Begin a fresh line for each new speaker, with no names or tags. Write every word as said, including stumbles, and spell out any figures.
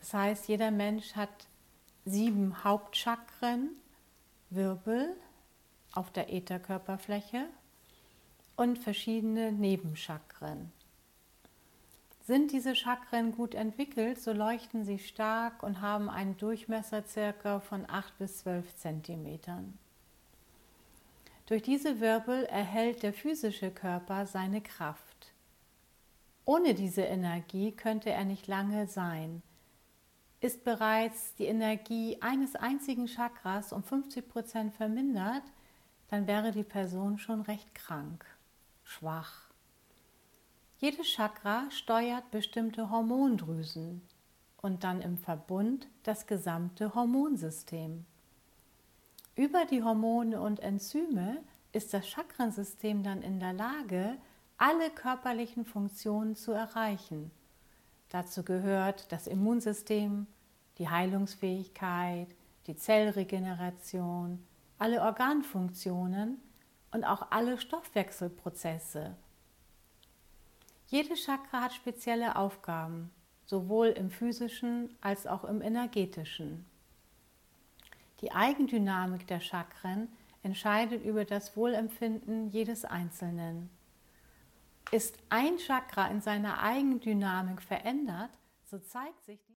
Das heißt, jeder Mensch hat sieben Hauptchakren, Wirbel auf der Ätherkörperfläche und verschiedene Nebenchakren. Sind diese Chakren gut entwickelt, so leuchten sie stark und haben einen Durchmesser circa von acht bis zwölf Zentimetern. Durch diese Wirbel erhält der physische Körper seine Kraft. Ohne diese Energie könnte er nicht lange sein. Ist bereits die Energie eines einzigen Chakras um fünfzig Prozent vermindert, dann wäre die Person schon recht krank, schwach. Jedes Chakra steuert bestimmte Hormondrüsen und dann im Verbund das gesamte Hormonsystem. Über die Hormone und Enzyme ist das Chakrensystem dann in der Lage, alle körperlichen Funktionen zu erreichen. Dazu gehört das Immunsystem, die Heilungsfähigkeit, die Zellregeneration, alle Organfunktionen und auch alle Stoffwechselprozesse. Jedes Chakra hat spezielle Aufgaben, sowohl im physischen als auch im energetischen. Die Eigendynamik der Chakren entscheidet über das Wohlempfinden jedes Einzelnen. Ist ein Chakra in seiner Eigendynamik verändert, so zeigt sich die